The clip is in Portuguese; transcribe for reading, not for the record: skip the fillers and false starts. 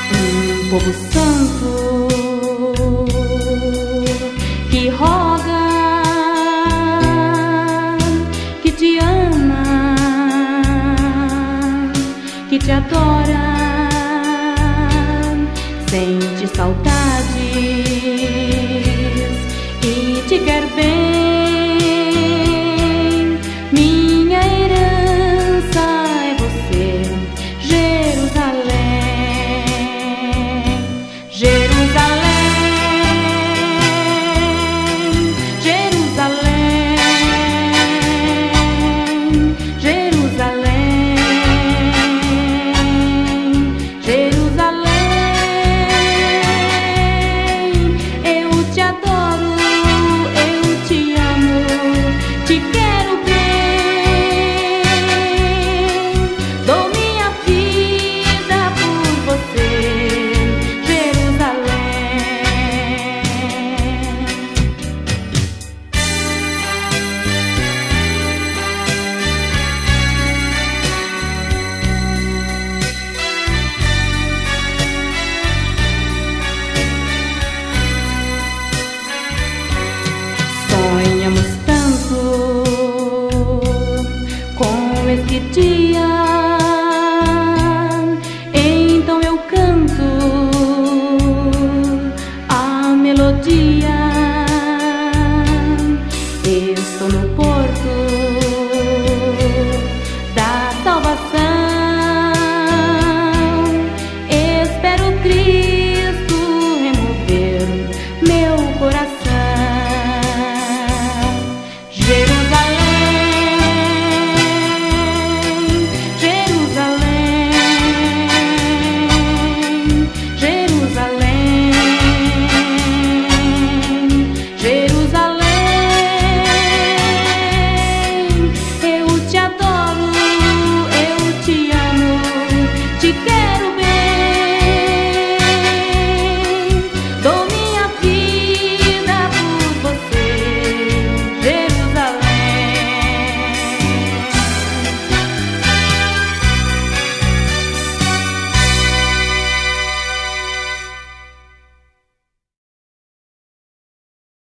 Um povo santo que roga, que te ama, que te adora, sente saudades e te quer bem. Minha herança é você, Jerusalém, Jerusalém, Jerusalém, Jerusalém, Jerusalém. Eu te adoro, eu te amo, te quero bem. Dou minha vida por você, Jerusalém. Sonhamos tanto com esse dia, então eu canto a melodia. Estou no porto da salvação, espero Cristo.